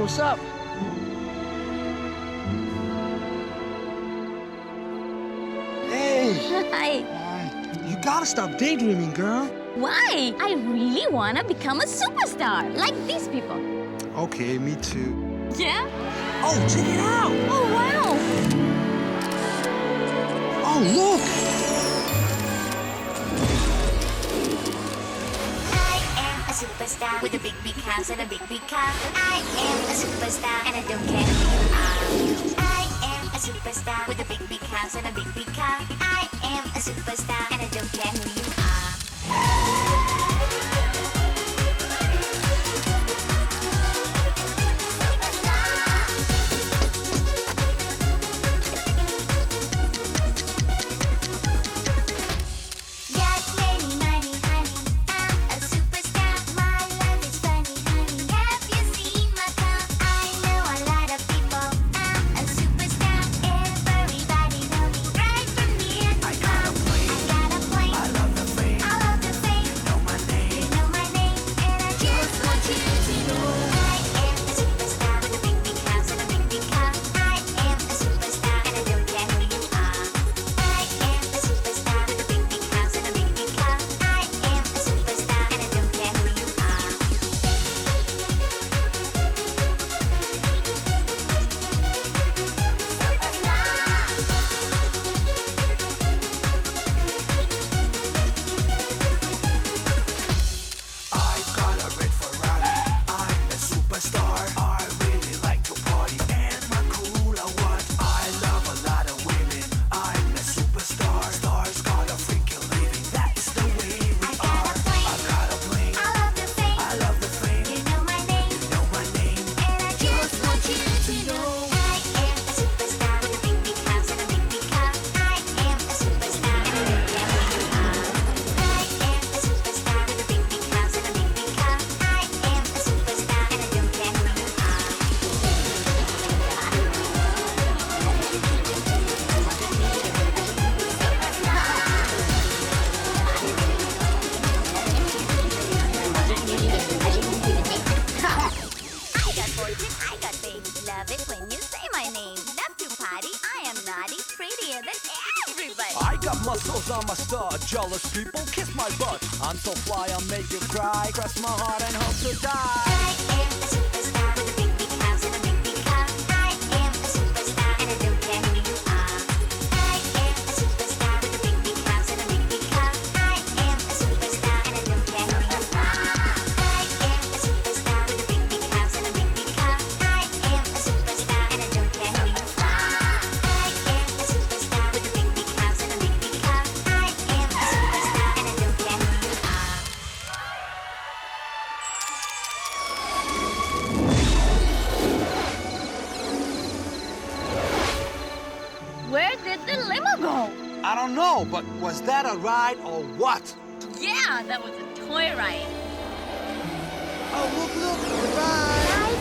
what's up? Hey! Hi. You gotta stop daydreaming, girl. Why? I really want to become a superstar, like these people. Okay, me too. Yeah? Oh, check it out! Oh, wow. Oh, look! I am a superstar with a big, big house and a big, big car. I am a superstar and I don't care who you are. I am a superstar with a big, big house and a big, big car. I am a superstar and I don't care who you are. I got muscles on my stud. Jealous people kiss my butt. I'm so fly, I'll make you cry. Cross my heart and hope to die. I am a superstar with a big, big house and a big, big car. I am a superstar and I don't care who you are. I am a superstar with a big, big house and a big, big car. I am a superstar and I don't care who you are. I am a superstar with a big, big house and a big, big car. I am a superstar and I don't care who you are. I am a superstar with a big, big house and a big, big car. I am a superstar and I don't care who you are. Where did the limo go? I don't know, but was that a ride or what? Yeah, that was a toy ride. Oh, look, goodbye! I